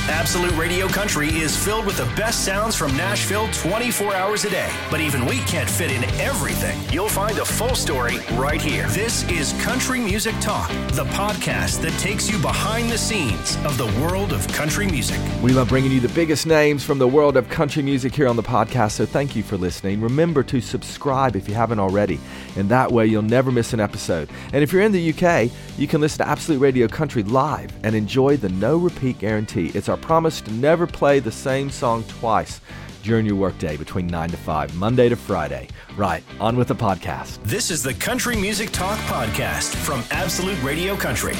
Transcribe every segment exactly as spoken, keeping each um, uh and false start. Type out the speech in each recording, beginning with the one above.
Absolute Radio Country is filled with the best sounds from Nashville twenty-four hours a day. But even we can't fit in everything. You'll find a full story right here. This is Country Music Talk, the podcast that takes you behind the scenes of the world of country music. We love bringing you the biggest names from the world of country music here on the podcast, so thank you for listening. Remember to subscribe if you haven't already, and that way you'll never miss an episode. And if you're in the U K, you can listen to Absolute Radio Country live and enjoy the no repeat guarantee. It's our promise to never play the same song twice during your workday between nine to five, Monday to Friday. Right, on with the podcast. This is the Country Music Talk podcast from Absolute Radio Country.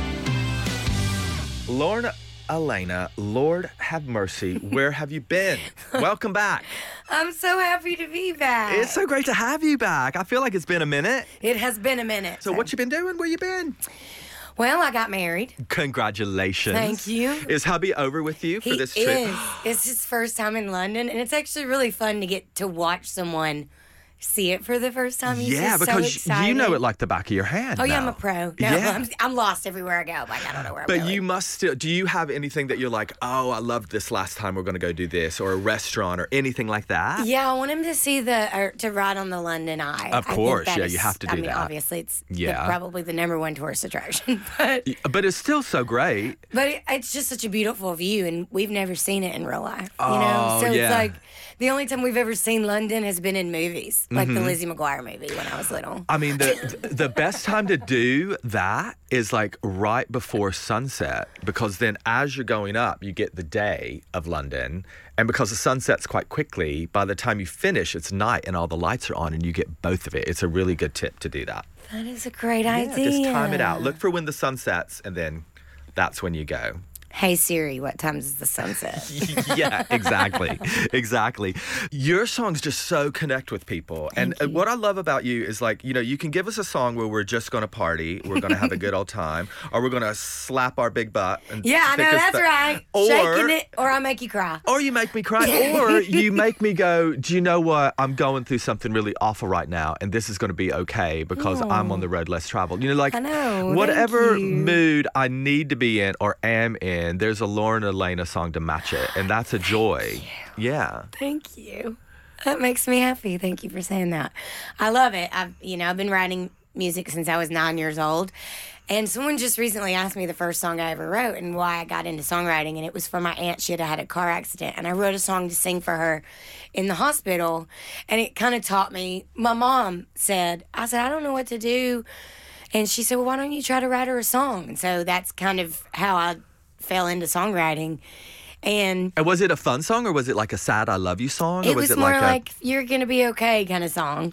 Lorna Elena, Lord have mercy, where have you been? Welcome back. I'm so happy to be back. It's so great to have you back. I feel like it's been a minute. It has been a minute. So, so. what you been doing? Where you been? Well, I got married. Congratulations. Thank you. Is hubby over with you for he this trip? Is. It's his first time in London, and it's actually really fun to get to watch someone see it for the first time. He's yeah, just because so you know it like the back of your hand. Oh, now. yeah, I'm a pro. No, yeah. I'm, I'm lost everywhere I go. Like, I don't know where but I'm going. But you must still, do you have anything that you're like, oh, I loved this last time, we're going to go do this, or a restaurant or anything like that? Yeah, I want him to see the, or to ride on the London Eye. Of course, yeah, is, you have to do I mean, that. obviously, it's yeah. the, probably the number one tourist attraction. But but it's still so great. But it, it's just such a beautiful view, and we've never seen it in real life. Oh, you know, so yeah. it's like the only time we've ever seen London has been in movies, like mm-hmm. the Lizzie McGuire movie when I was little. I mean, the the best time to do that is like right before sunset, because then as you're going up, you get the day of London. And because the sun sets quite quickly, by the time you finish, it's night and all the lights are on and you get both of it. It's a really good tip to do that. That is a great yeah, idea. Just time it out. Look for when the sun sets, and then that's when you go. Hey Siri, what time is the sunset? Yeah, exactly. Exactly. Your songs just so connect with people. Thank and you. What I love about you is, like, you know, you can give us a song where we're just going to party, we're going to have a good old time, or we're going to slap our big butt. And yeah, I know, that's th- right. Or, Shaking it, or I make you cry. Or you make me cry, or you make me go, do you know what? I'm going through something really awful right now, and this is going to be okay because oh. I'm on the road less traveled. You know, like, I know, whatever thank you. mood I need to be in or am in, there's a Lauren Elena song to match it, and that's a joy. Yeah. Thank you. That makes me happy. Thank you for saying that. I love it. I've, you know, I've been writing music since I was nine years old, and someone just recently asked me the first song I ever wrote and why I got into songwriting, and it was for my aunt. She had had a car accident, and I wrote a song to sing for her in the hospital, and it kind of taught me. My mom said, I said, I don't know what to do, and she said, well, why don't you try to write her a song? And so that's kind of how I fell into songwriting. And, and was it a fun song, or was it like a sad I love you song? It or was, was it more like, like, a... you're gonna be okay kind of song.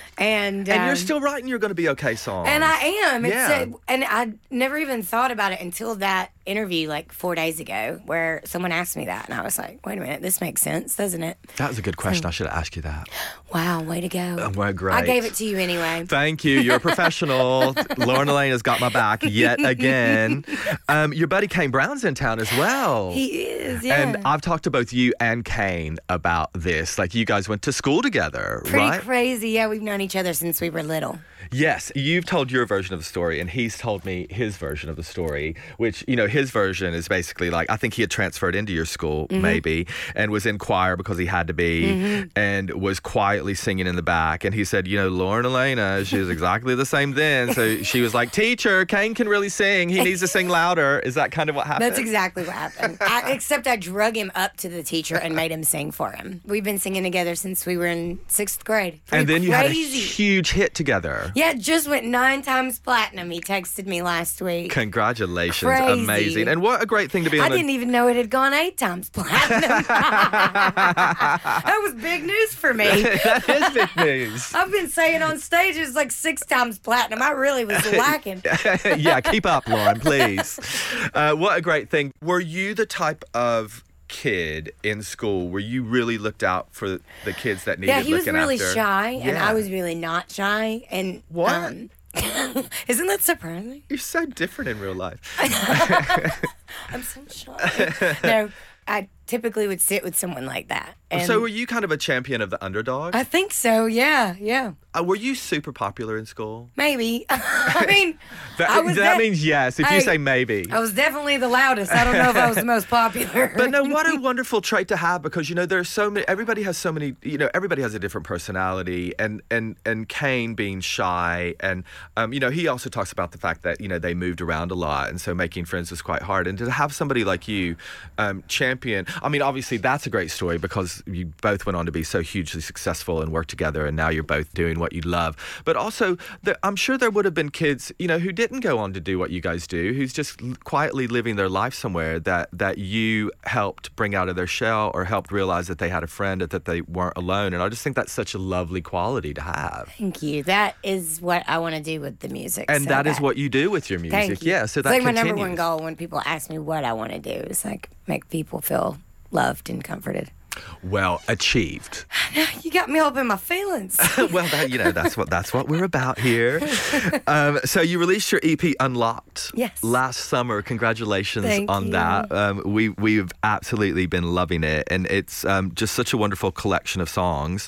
And And um, you're still writing You're Gonna Be Okay songs. And I am. It's Yeah. a, and I never even thought about it until that interview like four days ago where someone asked me that. And I was like, wait a minute, this makes sense, doesn't it? That was a good question. I should have asked you that. Wow, way to go. Oh, well, great. I gave it to you anyway. Thank you. You're a professional. Lauren Elena's got my back yet again. Um, your buddy Kane Brown's in town as well. He is, yeah. And I've talked to both you and Kane about this. Like, you guys went to school together, Pretty right? crazy. Yeah, we've known each other since we were little. Yes, you've told your version of the story, and he's told me his version of the story, which, you know, his version is basically like, I think he had transferred into your school, mm-hmm. maybe, and was in choir because he had to be, mm-hmm. and was quietly singing in the back. And he said, you know, Lauren Elena, she was exactly the same then. So she was like, teacher, Kane can really sing. He needs to sing louder. Is that kind of what happened? That's exactly what happened. I, except I drug him up to the teacher and made him sing for him. We've been singing together since we were in sixth grade. Pretty and then you crazy. had a huge hit together. Yeah, it just went nine times platinum. He texted me last week. Congratulations. Crazy. Amazing. And what a great thing to be on I a... didn't even know it had gone eight times platinum. That was big news for me. That is big news. I've been saying on stages like six times platinum. I really was lacking. Yeah, keep up, Lauren, please. Uh, what a great thing. Were you the type of kid in school where you really looked out for the kids that needed Yeah, he was looking really after? shy, and Yeah. I was really not shy. And What? Um, isn't that surprising? You're so different in real life. I'm so shy. No, I typically would sit with someone like that. And so were you kind of a champion of the underdog? I think so, yeah, yeah. Uh, were you super popular in school? Maybe. I mean, that I was that de- means yes, if I, you say maybe. I was definitely the loudest. I don't know if I was the most popular. But no, what a wonderful trait to have, because, you know, there's so many, everybody has so many, you know, everybody has a different personality, and, and, and Kane being shy, and, um, you know, he also talks about the fact that, you know, they moved around a lot, and so making friends was quite hard. And to have somebody like you um, champion, I mean, obviously that's a great story because you both went on to be so hugely successful and work together, and now you're both doing what you love. But also, the, I'm sure there would have been kids, you know, who didn't go on to do what you guys do, who's just l- quietly living their life somewhere that, that you helped bring out of their shell, or helped realize that they had a friend, that they weren't alone. And I just think that's such a lovely quality to have. Thank you. That is what I want to do with the music. And so that is that, what you do with your music. Thank you. Yeah, so it's that like continues. my number one goal when people ask me what I want to do is like make people feel loved and comforted. Well, achieved. You got me up in my feelings. Well, that, you know, that's what that's what we're about here. Um, so you released your E P Unlocked yes. last summer. Congratulations Thank on you. that. Um, we we've absolutely been loving it, and it's um, just such a wonderful collection of songs.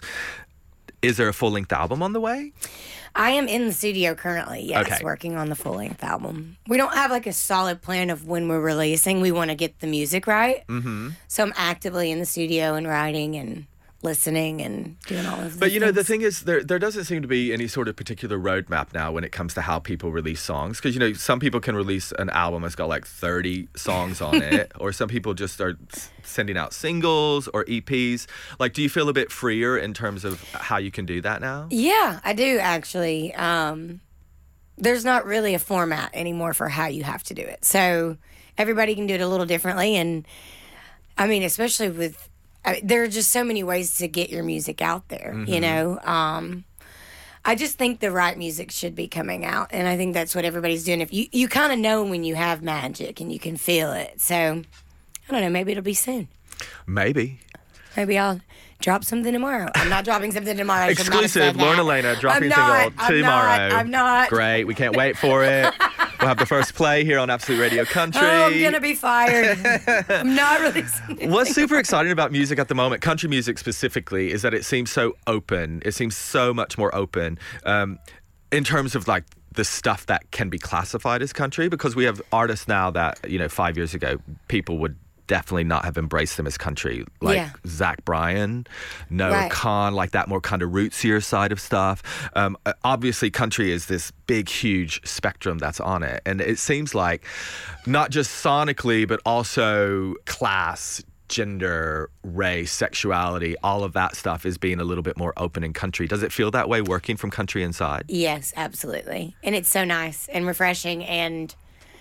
Is there a full length album on the way? I am in the studio currently, yes, Okay. working on the full-length album. We don't have like a solid plan of when we're releasing. We want to get the music right. Mm-hmm. So I'm actively in the studio and writing and listening and doing all of that. But you know, the thing is, there there doesn't seem to be any sort of particular roadmap now when it comes to how people release songs. Because, you know, some people can release an album that's got like thirty songs on it, or some people just start s- sending out singles or E Ps. Like, do you feel a bit freer in terms of how you can do that now? Yeah, I do actually. Um, there's not really a format anymore for how you have to do it. So everybody can do it a little differently. And I mean, especially with, I, there are just so many ways to get your music out there, Mm-hmm. you know? Um, I just think the right music should be coming out. And I think that's what everybody's doing. If you, you kind of know when you have magic and you can feel it. So I don't know, maybe it'll be soon. Maybe. Maybe I'll drop something tomorrow. I'm not dropping something tomorrow. I should not have Exclusive, said that. Lauren Elena dropping I'm not, single I'm tomorrow. Not, I'm not. Great, we can't wait for it. We'll have the first play here on Absolute Radio Country. Oh, I'm gonna be fired. I'm not releasing. What's super exciting about music at the moment, country music specifically, is that it seems so open. It seems so much more open um, in terms of like the stuff that can be classified as country, because we have artists now that, you know, five years ago, people would definitely not have embraced them as country, like Yeah. Zach Bryan, Noah Right. Khan, like that more kind of rootsier side of stuff. Um, uh, obviously, country is this big, huge spectrum that's on it. And it seems like not just sonically, but also class, gender, race, sexuality, all of that stuff is being a little bit more open in country. Does it feel that way working from country inside? Yes, absolutely. And it's so nice and refreshing, and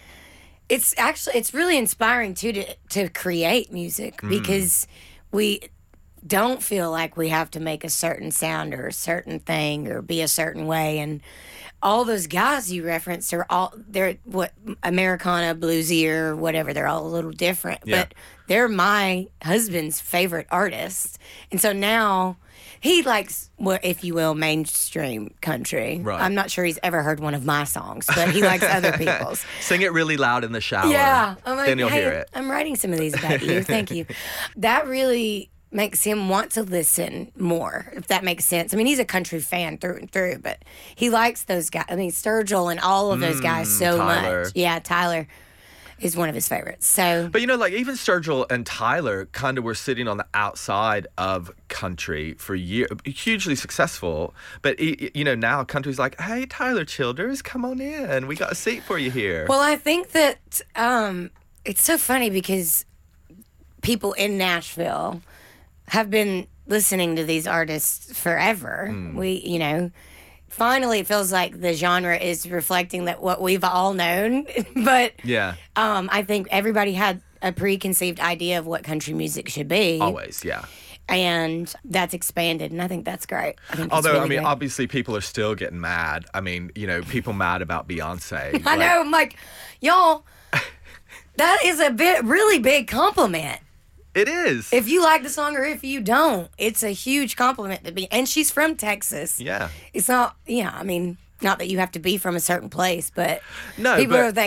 it's actually it's really inspiring too to to create music because we don't feel like we have to make a certain sound or a certain thing or be a certain way. And all those guys you referenced are all they're what Americana, bluesy, or whatever. They're all a little different, Yeah. but they're my husband's favorite artists, and so now he likes what, if you will, mainstream country. Right. I'm not sure he's ever heard one of my songs, but he likes other people's. Sing it really loud in the shower. Yeah, I'm like, then you'll hey, hear it. I'm writing some of these about you. Thank you. That really makes him want to listen more, if that makes sense. I mean, he's a country fan through and through, but he likes those guys. I mean, Sturgill and all of those guys so Mm, Tyler. much. Yeah, Tyler is one of his favorites. So, But, you know, like even Sturgill and Tyler kind of were sitting on the outside of country for years, hugely successful. But, y- you know, now country's like, hey, Tyler Childers, come on in. We got a seat for you here. well, I think that um, it's so funny because people in Nashville have been listening to these artists forever. Hmm. We, you know, finally it feels like the genre is reflecting that what we've all known. But yeah, um, I think everybody had a preconceived idea of what country music should be. always, yeah. And that's expanded, and I think that's great. I think that's Although, really I mean, great. obviously people are still getting mad. I mean, you know, people mad about Beyonce. I Like, know, I'm like, y'all, that is a bit really big compliment. It is. If you like the song or if you don't, it's a huge compliment to be. And she's from Texas. yeah. It's not, yeah, I mean, not that you have to be from a certain place, but No, people but- are like,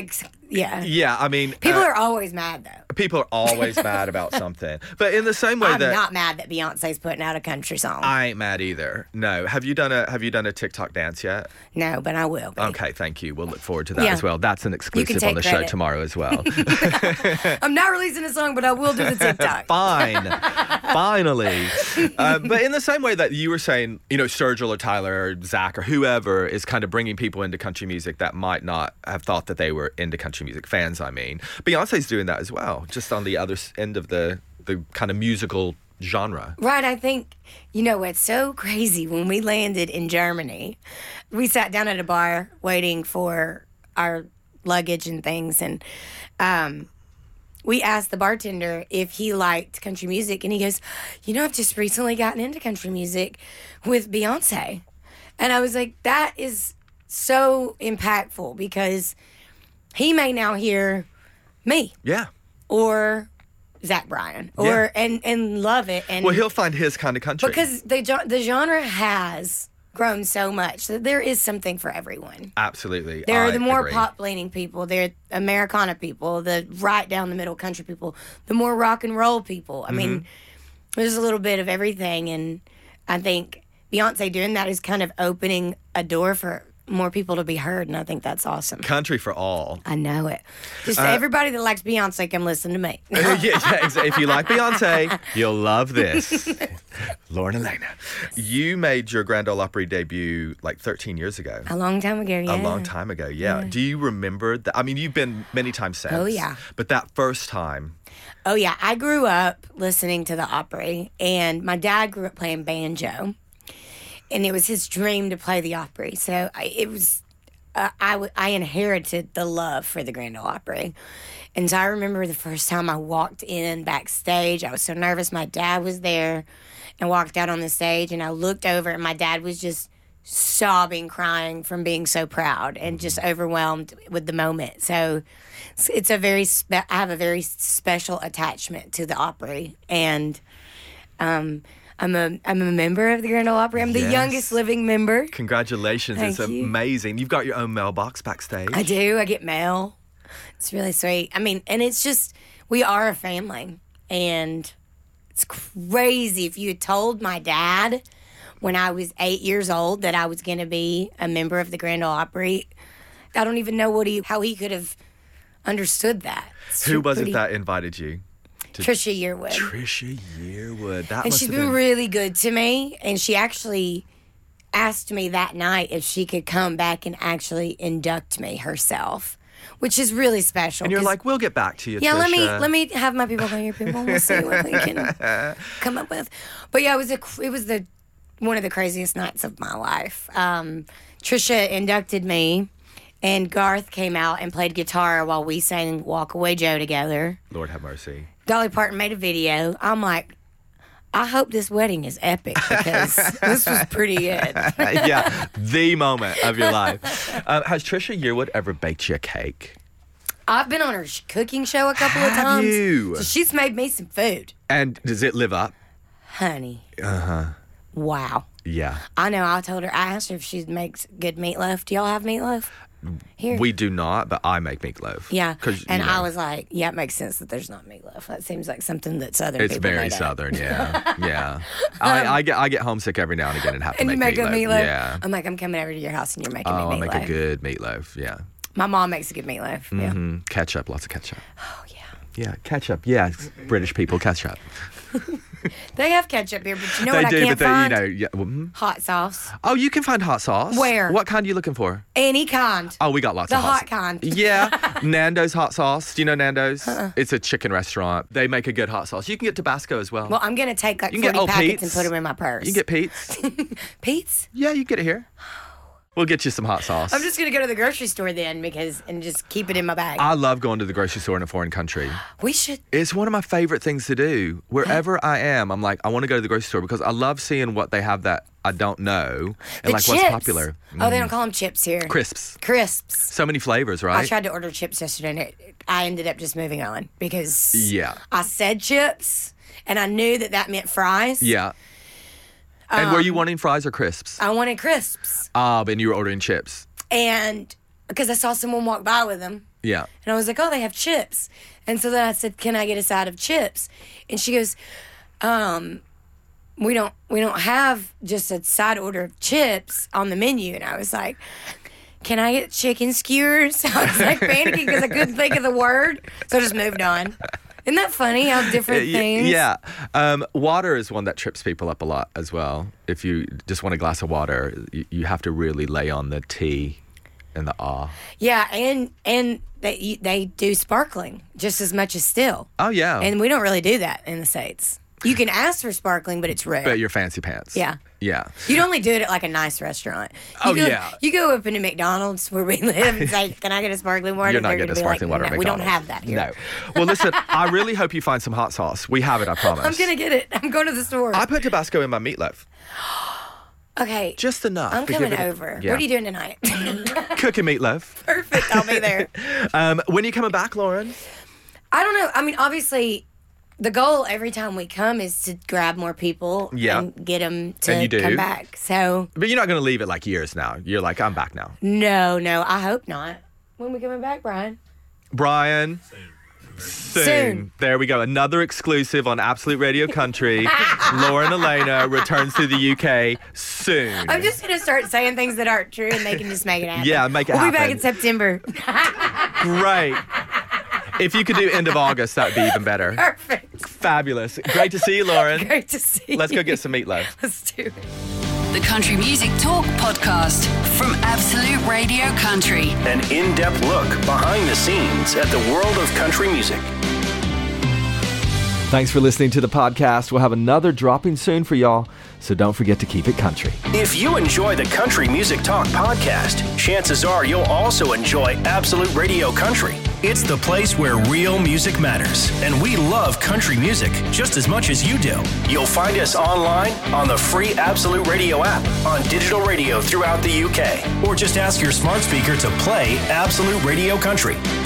Yeah. Yeah, I mean, People uh, are always mad though. people are always mad about something. But in the same way I'm that not mad that Beyonce's putting out a country song. I ain't mad either. No. Have you done a Have you done a TikTok dance yet? no, but I will. Be. Okay, thank you. We'll look forward to that Yeah. as well. That's an exclusive take on the show credit. tomorrow as well. I'm not releasing a song, but I will do the TikTok. Fine. Finally. Uh, but in the same way that you were saying, you know, Sergil or Tyler or Zach or whoever is kind of bringing people into country music that might not have thought that they were into country music, fans, I mean. Beyonce's doing that as well, just on the other s- end of the, the kind of musical genre. Right, I think, you know, it's so crazy. When we landed in Germany, we sat down at a bar waiting for our luggage and things, and um, we asked the bartender if he liked country music, and he goes, you know, I've just recently gotten into country music with Beyonce. And I was like, that is so impactful, because he may now hear me Yeah. or Zach Bryan or Yeah. and and love it, and Well, he'll find his kind of country. because the gen- the genre has grown so much that there is something for everyone. Absolutely. There I are the more agree. pop leaning people, there are Americana people, the right down the middle country people, the more rock and roll people. I mean, Mm-hmm. there's a little bit of everything, and I think Beyonce doing that is kind of opening a door for more people to be heard, and I think that's awesome. Country for all. I know it. Just everybody that likes Beyonce, come listen to me. yeah, yeah, exa- if you like Beyonce, you'll love this. Lauren Elena, you made your Grand Ole Opry debut like thirteen years ago. A long time ago, yeah. A long time ago, yeah. Do you remember that? I mean, you've been many times since. Oh, yeah. But that first time, Oh, yeah. I grew up listening to the Opry, and my dad grew up playing banjo, and it was his dream to play the Opry. So I, it was, uh, I, w- I inherited the love for the Grand Ole Opry. And so I remember the first time I walked in backstage, I was so nervous. My dad was there, and walked out on the stage, and I looked over, and my dad was just sobbing, crying from being so proud and just overwhelmed with the moment. So it's, it's a very spe- I have a very special attachment to the Opry, and um, I'm a I'm a member of the Grand Ole Opry. I'm the Yes. youngest living member. congratulations. Thank it's you. amazing. You've got your own mailbox backstage. I do. I get mail. It's really sweet. I mean, and it's just, we are a family, and it's crazy. If you had told my dad when I was eight years old that I was going to be a member of the Grand Ole Opry, I don't even know what he how he could have understood that. It's Who was pretty- it that invited you? Trisha Yearwood. Trisha Yearwood. That And must she's have been been really good to me. And she actually asked me that night if she could come back and actually induct me herself, which is really special. And you're 'cause- like, we'll get back to you, yeah, Trisha. let me let me have my people call your people. We'll see what we can come up with. But yeah, it was a it was the one of the craziest nights of my life. Um, Trisha inducted me, and Garth came out and played guitar while we sang "Walk Away Joe" together. Lord have mercy. Dolly Parton made a video. I'm like, I hope this wedding is epic, because this was pretty good. yeah, the moment of your life. Uh, has Trisha Yearwood ever baked you a cake? I've been on her sh- cooking show a couple of Have times. you? So she's made me some food, And does it live up? honey. Uh huh. Wow. Yeah. I know. I told her. I asked her if she makes good meatloaf. Do y'all have meatloaf? Here. We do not, but I make meatloaf. Yeah. 'Cause, you And know, I was like, yeah, it makes sense that there's not meatloaf. That seems like something that Southern It's people very made up. southern, yeah, yeah. I, I get I get homesick every now and again and have to And make you make meatloaf. a meatloaf. Yeah. I'm like, I'm coming over to your house and you're making Oh, me I'll meatloaf. make a good meatloaf. Yeah. My mom makes a good meatloaf. Yeah. Mm, ketchup, lots of ketchup. Oh yeah. Yeah, ketchup. Yeah, British people ketchup. They have ketchup here, but you know they what do, I can't but they, find? you know, yeah. well, mm. Hot sauce. Oh, you can find hot sauce. Where? What kind are you looking for? Any kind. Oh, we got lots The of hot sauce. kind. Yeah, Nando's hot sauce. Do you know Nando's? Uh-uh. It's a chicken restaurant. They make a good hot sauce. You can get Tabasco as well. Well, I'm going to take like You can forty get- oh, packets Pete's. and put them in my purse. you can get Pete's. Pete's? Yeah, you can get it here. We'll get you some hot sauce. I'm just going to go to the grocery store then because and just keep it in my bag. I love going to the grocery store in a foreign country. we should. It's one of my favorite things to do. Wherever I am, I'm like, I want to go to the grocery store because I love seeing what they have that I don't know and The like chips. what's popular. Oh, they don't call them chips here. Crisps. Crisps. So many flavors, I right? tried to order chips yesterday and it, I ended up just moving on because Yeah. I said chips and I knew that that meant fries. Yeah. And were you Um, wanting fries or crisps? I wanted crisps. Ah, and you were ordering chips. And because I saw someone walk by with them. Yeah. And I was like, oh, they have chips. And so then I said, can I get a side of chips? And she goes, um, we don't we don't have just a side order of chips on the menu. And I was like, can I get chicken skewers? I was like panicking because I couldn't think of the word. So I just moved on. Isn't that funny how different things? Yeah. Um, water is one that trips people up a lot as well. If you just want a glass of water, you, you have to really lay on the T and the ah. Yeah, and and they they do sparkling just as much as still. Oh, yeah. And we don't really do that in the States. You can ask for sparkling, but it's rare. But your fancy pants. Yeah. Yeah. You'd only do it at like a nice restaurant. You Oh, go, yeah. You go up into McDonald's where we live and say, can I get a sparkling water? You're not They're getting a gonna be sparkling like, water no, at we don't McDonald's. have that here. No. Well, listen, I really hope you find some hot sauce. We have it, I promise. I'm going to get it. I'm going to the store. I put Tabasco in my meatloaf. Okay. Just enough. I'm to coming give it a- over. Yeah. What are you doing tonight? Cooking meatloaf. Perfect. I'll be there. Um, when are you coming back, Lauren? I don't know. I mean, obviously, the goal every time we come is to grab more people Yeah. and get them And you to do. come back. So, But you're not going to leave it like years now. You're like, I'm back now. no, no, I hope not. When we coming back, Brian? Brian. Soon. Soon. There we go. Another exclusive on Absolute Radio Country. Lauren Elena returns to the U K soon. I'm just going to start saying things that aren't true and they can just make it happen. Yeah, make it we'll happen. We'll be back in September. Great. If you could do end of August, that'd be even better. Perfect. Fabulous. Great to see you, Lauren. Great to see Let's you. go get some meatloaf. Let's do it. The Country Music Talk podcast from Absolute Radio Country. An in-depth look behind the scenes at the world of country music. Thanks for listening to the podcast. We'll have another dropping soon for y'all, so don't forget to keep it country. If you enjoy the Country Music Talk podcast, chances are you'll also enjoy Absolute Radio Country. It's the place where real music matters, and we love country music just as much as you do. You'll find us online on the free Absolute Radio app, on digital radio throughout the U K, or just ask your smart speaker to play Absolute Radio Country.